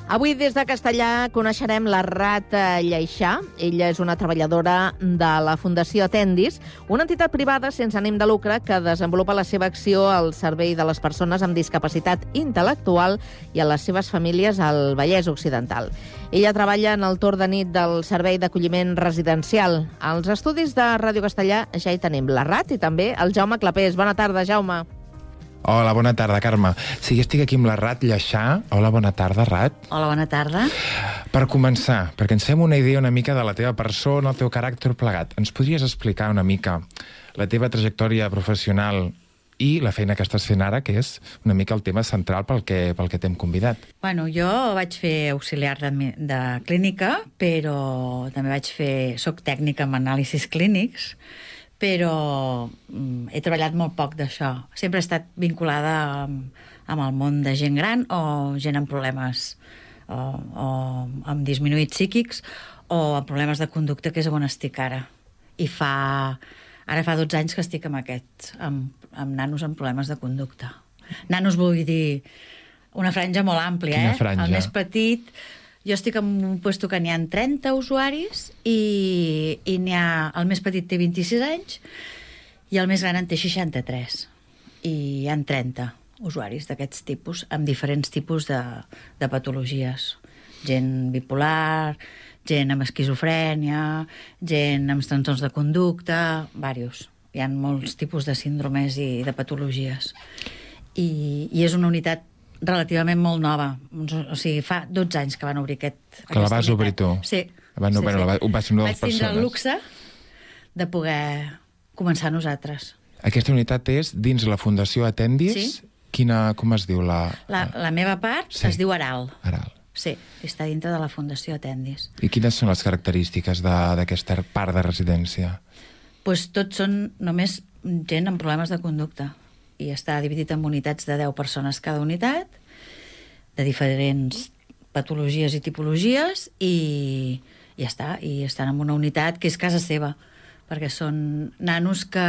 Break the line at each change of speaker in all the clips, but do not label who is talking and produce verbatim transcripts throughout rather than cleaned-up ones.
Avui des de Castellà coneixerem la Rat Lleixà. Ella és una treballadora de la Fundació Atendis, una entitat privada sense ànim de lucre que desenvolupa la seva acció al servei de les persones amb discapacitat intel·lectual i a les seves famílies al Vallès Occidental. Ella treballa en el torn de nit del Servei d'Acolliment Residencial. Als estudis de Ràdio Castellà ja hi tenim la Rat i també el Jaume Clapés. Bona tarda, Jaume.
Hola, bona tarda, Carme. Sí, jo estic aquí amb la Rat Lleixà. Hola, bona tarda, Rat.
Hola, bona tarda.
Per començar, perquè ens fem una idea una mica de la teva persona, el teu caràcter plegat, ens podries explicar una mica la teva trajectòria professional i la feina que estàs fent ara, que és una mica el tema central pel que, pel que t'hem convidat?
Bueno, jo vaig fer auxiliar de, de clínica, però també vaig fer... Soc tècnica en anàlisis clínics, però mm, he treballat molt poc d'això. Sempre he estat vinculada amb, amb el món de gent gran o gent amb problemes o, o amb disminuïts psíquics o amb problemes de conducta, que és on estic ara. I fa... Ara fa dotze anys que estic amb aquests, amb, amb nanos amb problemes de conducta. Nanos vull dir una franja molt àmplia,
Quina
eh?
franja?
El més petit... Jo estic en un puesto que n'hi ha trenta usuaris i, i n'hi ha... El més petit té vint-i-sis anys i el més gran en té seixanta-tres. I hi ha trenta usuaris d'aquests tipus, amb diferents tipus de, de patologies. Gent bipolar, gent amb esquizofrènia, gent amb trastorns de conducta, diversos. Hi ha molts tipus de síndromes i de patologies. I, i és una unitat relativament molt nova. O sigui, fa dotze anys que van obrir aquest...
Que la vas unitat. Obrir tu?
Sí.
Van,
sí,
bueno,
sí.
La, vas ser una de les
Vaig tindre
persones.
el luxe de poder començar nosaltres.
Aquesta unitat és dins la Fundació Atendis?
Sí.
Quina, com es diu? La,
la, la meva part
sí.
es diu Aral.
Aral.
Sí, està dintre de la Fundació Atendis.
I quines són les característiques d'aquesta part de residència?
Pues tots són només gent amb problemes de conducta. I està dividit en unitats de deu persones cada unitat, de diferents patologies i tipologies, i ja està. I estan en una unitat que és casa seva, perquè són nanos que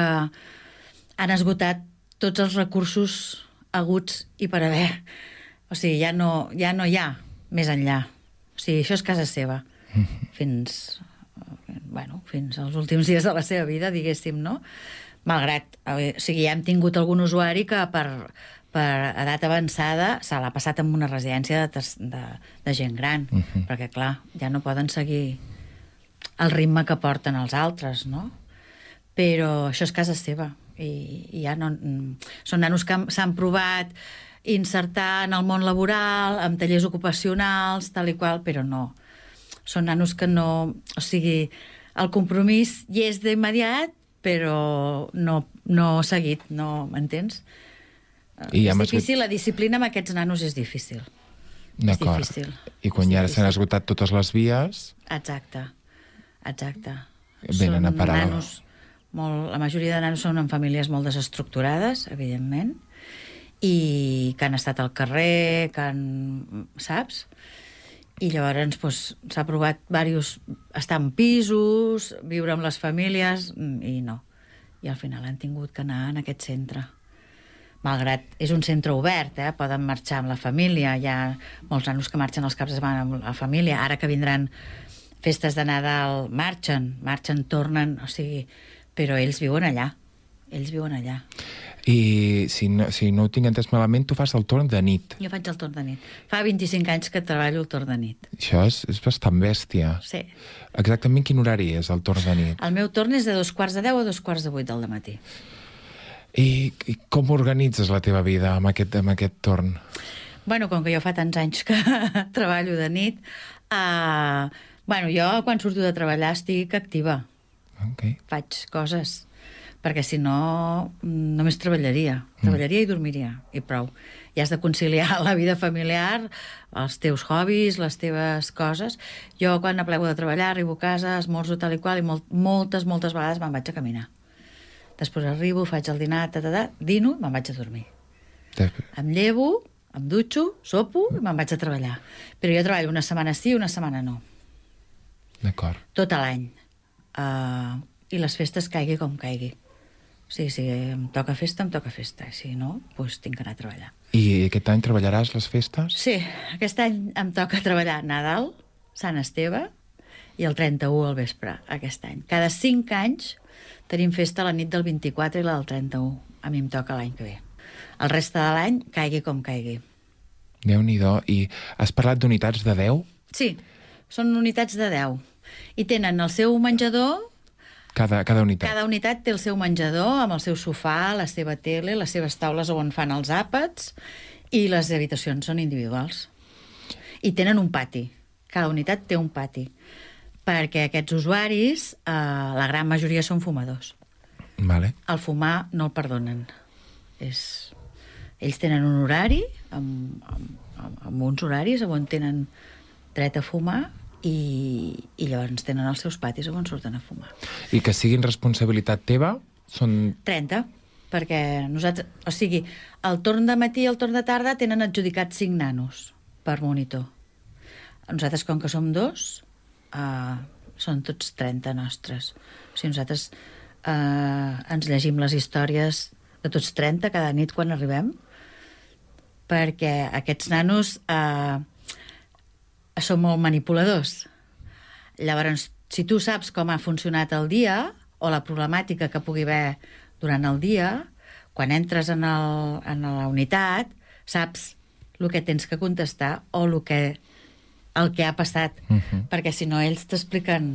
han esgotat tots els recursos aguts i per haver. O sigui, ja no, ja no hi ha més enllà. O sigui, això és casa seva. Mm-hmm. Fins, bueno, fins als últims dies de la seva vida, diguéssim, no? Malgrat, o sigui, ja hem tingut algun usuari que per, per edat avançada se l'ha passat en una residència de, de, de gent gran, uh-huh. perquè, clar, ja no poden seguir el ritme que porten els altres, no? Però això és casa seva. I, i ja no... Són nanos que s'han provat insertar en el món laboral, amb tallers ocupacionals, tal i qual, però no. Són nanos que no... O sigui, el compromís hi és d'immediat, però no, no seguit, no m'entens? És difícil, la disciplina amb aquests nanos és difícil.
D'acord. I quan ja s'han esgotat totes les vies...
Exacte, exacte.
Venen a parar.
Nanos, molt, la majoria de nanos són en famílies molt desestructurades, evidentment, i que han estat al carrer, que han... saps? I llavors doncs, s'ha provat diversos, estar en pisos, viure amb les famílies, i no. I al final han tingut que anar en aquest centre. Malgrat és un centre obert, eh? Poden marxar amb la família, hi ha molts nanos que marxen els caps de setmana amb la família, ara que vindran festes de Nadal, marxen, marxen, tornen, o sigui, però ells viuen allà, ells viuen allà.
I si no, si no ho tinc entès malament, tu fas el torn de nit.
Jo faig el torn de nit. Fa vint-i-cinc anys que treballo el torn de nit.
Això és, és bastant bèstia.
Sí.
Exactament quin horari és el torn de nit?
El meu torn és de dos quarts de deu a dos quarts de vuit del dematí.
I, i com organitzes la teva vida amb aquest, amb aquest torn?
Bueno, com que jo fa tants anys que treballo de nit, uh, bueno, jo quan surto de treballar estic activa.
Okay.
Faig coses, perquè si no només treballaria, treballaria mm. i dormiria, i prou. I has de conciliar la vida familiar, els teus hobbies, les teves coses. Jo quan aplego de treballar, arribo a casa, esmorzo tal i qual, i molt, moltes, moltes vegades me'n vaig a caminar. Després arribo, faig el dinar, ta, ta, ta, dino, i me'n vaig a dormir.
Després.
Em llevo, em dutxo, sopo i me'n vaig a treballar. Però jo treballo una setmana sí, una setmana no.
D'acord.
Tot l'any. Uh, I les festes caigui com caigui. O sigui, si em toca festa, em toca festa. Si no, doncs tinc que anar a treballar.
I aquest any treballaràs les festes?
Sí, aquest any em toca treballar Nadal, Sant Esteve i el trenta-u al vespre, aquest any. Cada cinc anys tenim festa la nit del vint-i-quatre i la del trenta-u. A mi em toca l'any que ve. El reste de l'any, caigui com caigui.
Déu-n'hi-do. I has parlat d'unitats de deu?
Sí, són unitats de deu. I tenen el seu menjador.
Cada, cada unitat.
Cada unitat té el seu menjador, amb el seu sofà, la seva tele, les seves taules on fan els àpats, i les habitacions són individuals. I tenen un pati. Cada unitat té un pati. Perquè aquests usuaris, eh, la gran majoria són fumadors.
Vale.
El fumar no el perdonen. És... Ells tenen un horari, amb, amb, amb uns horaris on tenen dret a fumar, i, i llavors tenen els seus patis on surten a fumar.
I que siguin responsabilitat teva? Són...
trenta, perquè nosaltres... O sigui, el torn de matí i el torn de tarda tenen adjudicats cinc nanos per monitor. Nosaltres, com que som dos, eh, són tots trenta nostres. O sigui, nosaltres eh, ens llegim les històries de tots trenta cada nit quan arribem, perquè aquests nanos eh, són molt manipuladors. Llavors, si tu saps com ha funcionat el dia o la problemàtica que pugui haver durant el dia, quan entres en, el, en la unitat, saps el que tens que contestar o el que, el que ha passat. Uh-huh. Perquè si no, ells t'expliquen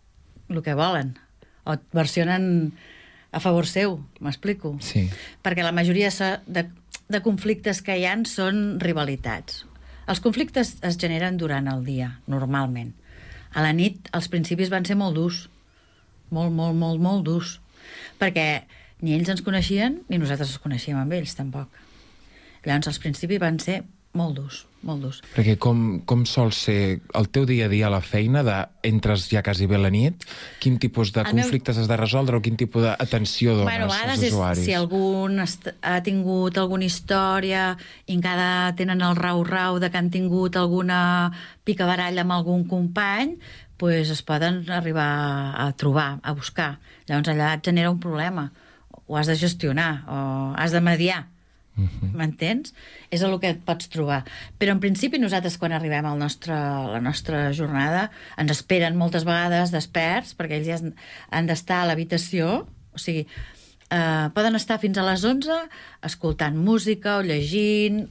el que volen o et versionen a favor seu, m'explico?
Sí.
Perquè la majoria de, de conflictes que hi ha són rivalitats. Els conflictes es generen durant el dia, normalment. A la nit, els principis van ser molt durs. Molt, molt, molt, molt durs. Perquè ni ells ens coneixien, ni nosaltres els coneixíem amb ells, tampoc. Llavors, els principis van ser molt durs, molt durs.
Perquè com, com sol ser el teu dia a dia a la feina, de entres ja quasi bé la nit, quin tipus de el conflictes meu... has de resoldre o quin tipus d'atenció dones
bueno,
als usuaris? És,
si algun ha tingut alguna història i encara tenen el rau-rau de que han tingut alguna picabaralla amb algun company, pues es poden arribar a trobar, a buscar. Llavors allà et genera un problema. Ho has de gestionar, o has de mediar. Uh-huh. M'entens? És el que et pots trobar. Però en principi nosaltres quan arribem a nostre, la nostra jornada ens esperen moltes vegades desperts perquè ells ja han d'estar a l'habitació, o sigui, eh, poden estar fins a les onze escoltant música o llegint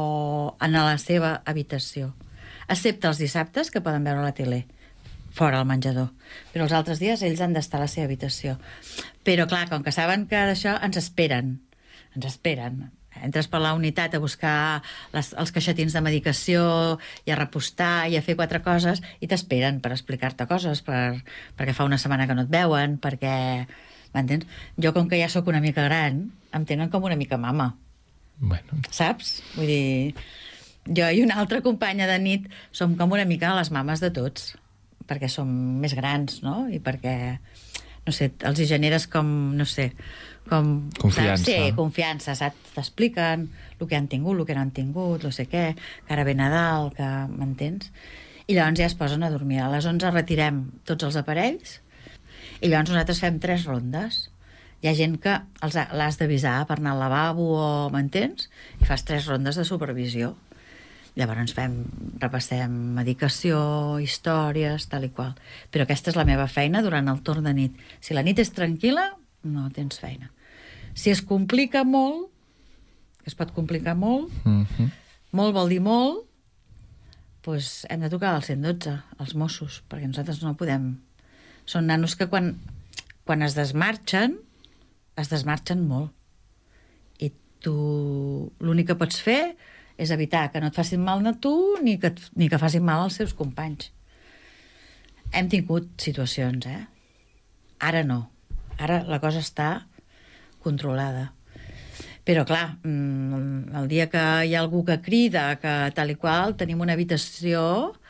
o en la seva habitació, excepte els dissabtes que poden veure la tele fora al menjador, però els altres dies ells han d'estar a la seva habitació. Però clar, com que saben que d'això ens esperen ens esperen entres per la unitat a buscar les, els caixetins de medicació i a repostar i a fer quatre coses i t'esperen per explicar-te coses, per, perquè fa una setmana que no et veuen, perquè... M'entens? Jo, com que ja sóc una mica gran, em tenen com una mica mama.
Bueno.
Saps? Vull dir, jo i una altra companya de nit som com una mica les mames de tots, perquè som més grans, no? I perquè, no sé, els hi generes com, no sé... Com,
confiança.
Sí, confiança, saps? T'expliquen el que han tingut, el que no han tingut, no sé què, que ara ve Nadal, que m'entens? I llavors ja es posen a dormir. A les onze retirem tots els aparells i llavors nosaltres fem tres rondes. Hi ha gent que els ha, l'has d'avisar per anar al lavabo, o m'entens? I fas tres rondes de supervisió. Llavors fem, repassem medicació, històries, tal i qual. Però aquesta és la meva feina durant el torn de nit. Si la nit és tranquil·la, no tens feina. Si es complica molt, que es pot complicar molt, uh-huh. molt vol dir molt, doncs hem de trucar al cent i dotze, als Mossos, perquè nosaltres no podem... Són nanos que quan, quan es desmarxen, es desmarxen molt. I tu l'únic que pots fer és evitar que no et facin mal a tu ni que, ni que facin mal als seus companys. Hem tingut situacions, eh? Ara no. Ara la cosa està controlada. Però, clar, el dia que hi ha algú que crida, que tal i qual, tenim una habitació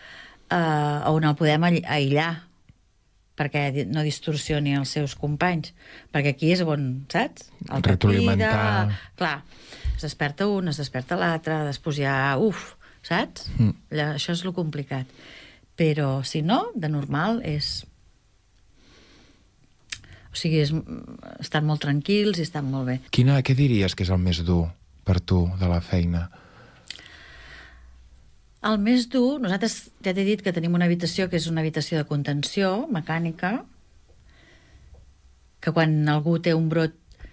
eh, on el podem aïllar perquè no distorsioni els seus companys. Perquè aquí és on, saps? El que crida... Clar, es desperta un, es desperta l'altre, després ja... Uf, saps? Mm. Això és lo complicat. Però, si no, de normal és... O sigui, és, estan molt tranquils i estan molt bé.
Quina, què diries que és el més dur per tu de la feina?
El més dur, nosaltres ja t'he dit que tenim una habitació que és una habitació de contenció mecànica, que quan algú té un brot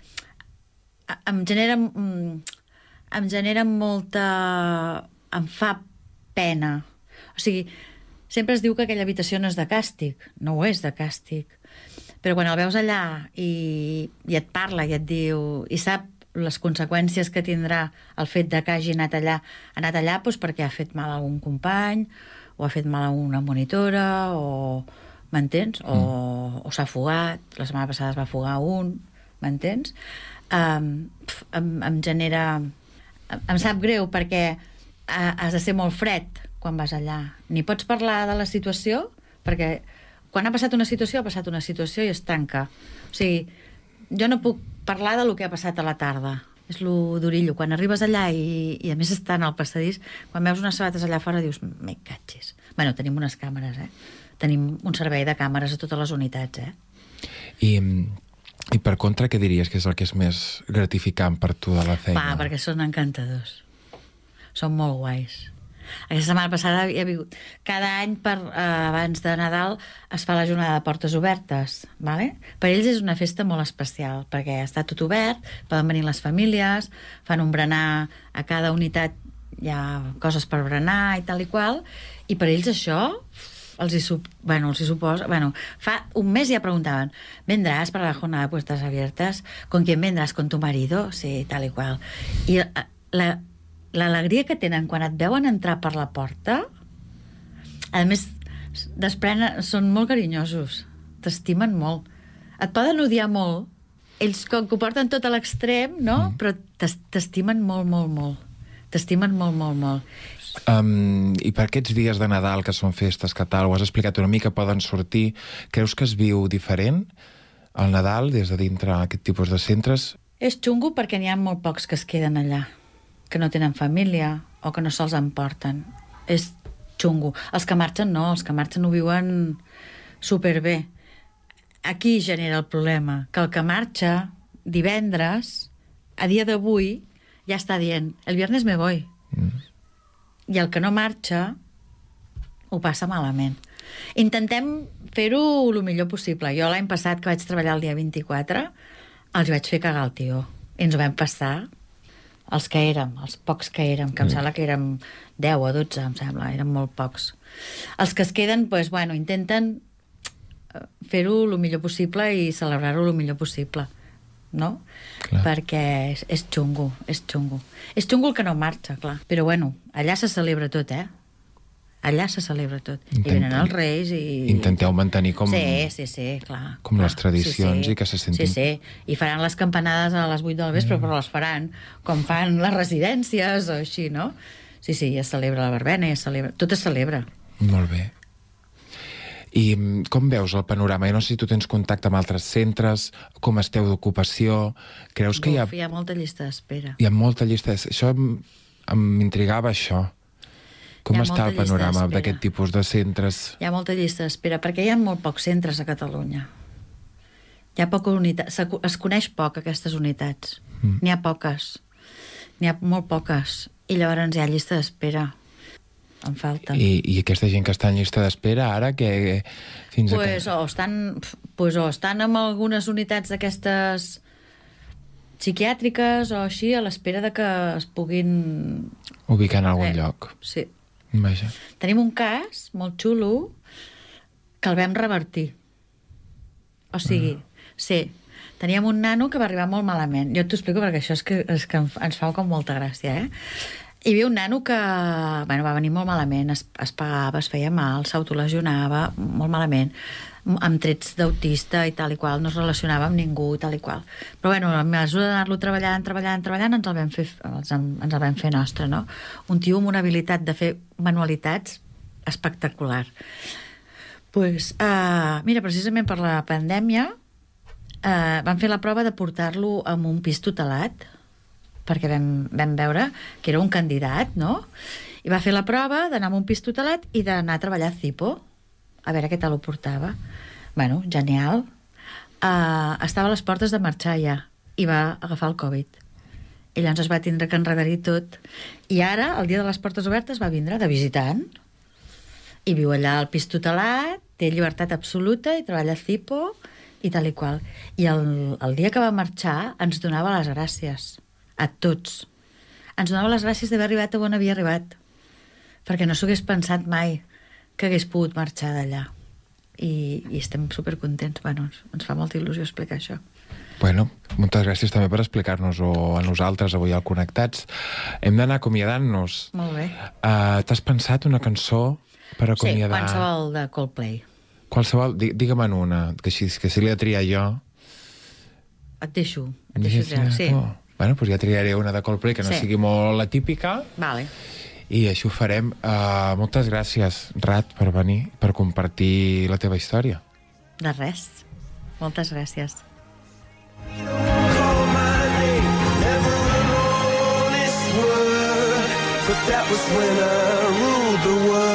em genera em genera molta... em fa pena. O sigui, sempre es diu que aquella habitació no és de càstig. No ho és de càstig. Però quan el veus allà i, i et parla i et diu... i sap les conseqüències que tindrà el fet de que hagi anat allà, ha anat allà doncs perquè ha fet mal a algun company, o ha fet mal a una monitora, o... m'entens? Mm. O, o s'ha fugat, la setmana passada es va fugar un, m'entens? Um, em, em genera... Em, em sap greu perquè uh, has de ser molt fred quan vas allà. Ni pots parlar de la situació, perquè quan ha passat una situació, ha passat una situació i es tanca. O sigui, jo no puc parlar del que ha passat a la tarda. És lo d'orillo. Quan arribes allà i, i a més estan al passadís, quan veus unes sabates allà fora dius, me catxis. Bueno, tenim unes càmeres, eh? Tenim un servei de càmeres a totes les unitats, eh?
I, i per contra, què diries que és el que és més gratificant per tu de la feina?
Va, perquè són encantadors. Són molt guais. Aquesta setmana passada hi ha vingut... Cada any, per, eh, abans de Nadal, es fa la jornada de portes obertes, ¿vale? Per ells és una festa molt especial, perquè està tot obert, poden venir les famílies, fan un berenar a cada unitat, hi ha coses per berenar i tal i qual, i per ells això els hi, sup... bueno, els hi suposa... Bueno, fa un mes ja preguntaven, ¿vendrás para la jornada de puertas abiertas? ¿Con quién vendrás? ¿Con tu marido? Sí, tal i qual. I la... l'alegria que tenen quan et veuen entrar per la porta, a més, desprenen, són molt carinyosos, t'estimen molt. Et poden odiar molt, ells com que ho porten tot a l'extrem, no? Mm. Però t'estimen molt, molt, molt. T'estimen molt, molt, molt.
Um, I per aquests dies de Nadal, que són festes, que tal, ho has explicat una mica, poden sortir, creus que es viu diferent el Nadal des de dintre aquest tipus de centres?
És xungo perquè n'hi ha molt pocs que es queden allà, que no tenen família o que no se'ls emporten. És xungo. Els que marxen no, els que marxen ho viuen superbé. Aquí genera el problema, que el que marxa divendres, a dia d'avui, ja està dient, el viernes me voy. Mm. I el que no marxa ho passa malament. Intentem fer-ho el millor possible. Jo l'any passat, que vaig treballar el dia vint-i-quatre, els vaig fer cagar el tió. I ens ho vam passar els que érem, els pocs que érem, que em sembla que érem deu o dotze, em sembla, eren molt pocs. Els que es queden, doncs, bueno, intenten fer-ho el millor possible i celebrar-ho el millor possible, no? Clar. Perquè és, és xungo, és xungo. És xungo el que no marxa, clar. Però, bueno, allà se celebra tot, eh? Allà se celebra tot. Intent... I venen els reis i...
Intenteu mantenir com...
Sí, sí, sí, clar.
Com
clar.
les tradicions sí, sí. i que se sentin...
Sí, sí, i faran les campanades a les vuit del vespre, mm. però les faran com fan les residències o així, no? Sí, sí, ja es celebra la verbena, ja es celebra... Tot es celebra.
Molt bé. I com veus el panorama? Jo no sé si tu tens contacte amb altres centres, com esteu d'ocupació... Creus que
Uf,
hi ha...
hi ha molta llista d'espera.
Hi ha molta llista d'espera. Això m'intrigava, això. Com està el panorama d'aquest tipus de centres?
Hi ha molta llista d'espera, perquè hi ha molt pocs centres a Catalunya. Hi ha poca unitat, es coneix poc aquestes unitats. Mm. N'hi ha poques. N'hi ha molt poques. I llavors hi ha llista d'espera. En falta.
I, I aquesta gent que està en llista d'espera ara, que fins
pues,
a...
O estan, pues, o estan en algunes unitats d'aquestes psiquiàtriques o així, a l'espera de que es puguin...
ubicar en algun eh, lloc.
Sí.
Vaja.
Tenim un cas molt xulo que el vam revertir. O sigui, ah. sí, teníem un nano que va arribar molt malament. Jo t'ho explico perquè això és que, és que ens fa com molta gràcia, eh? Hi havia un nano que bueno, va venir molt malament, es, es pagava, es feia mal, s'autolesionava molt malament, amb trets d'autista i tal i qual, no es relacionava amb ningú i tal i qual. Però bueno, a mesura d'anar-lo treballant, treballant, treballant, ens el vam fer, ens el vam fer nostre, no? Un tio amb una habilitat de fer manualitats espectacular. Pues, uh, mira, precisament per la pandèmia uh, vam fer la prova de portar-lo en un pis tutelat, perquè vam, vam veure que era un candidat, no? I va fer la prova d'anar a un pis tutelat i d'anar a treballar a Zipo, a veure què tal ho portava. Bueno, genial. Uh, estava a les portes de marxar ja i va agafar el Covid. I llavors es va tindre que enredar-hi tot. I ara, el dia de les portes obertes, va vindre de visitant. I viu allà al pis tutelat, té llibertat absoluta i treballa a Cipo i tal i qual. I el, el dia que va marxar ens donava les gràcies a tots. Ens donava les gràcies d'haver arribat on havia arribat, perquè no s'ho hagués pensat mai que hagués pogut marxar d'allà. I, i estem supercontents. Bueno, ens, ens fa molta il·lusió explicar això.
Bueno, moltes gràcies també per explicar-nos-ho a nosaltres avui al Connectats. Hem d'anar acomiadant-nos.
Molt bé.
Uh, T'has pensat una cançó per acomiadar?
Sí, qualsevol de Coldplay.
Qualsevol? Digue-me'n una, que si, que si l'he de triar jo...
Et deixo, et deixo triar, sí.
Oh. Bueno, doncs ja triaré una de Coldplay, que no sí. sigui molt la típica.
Vale.
I així ho farem. Uh, moltes gràcies, Rat, per venir, per compartir la teva història.
De res. Moltes gràcies.
But that was when I ruled the world.